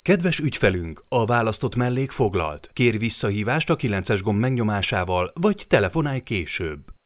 Kedves ügyfelünk, a választott mellék foglalt. Kérj visszahívást a 9-es gomb megnyomásával, vagy telefonálj később.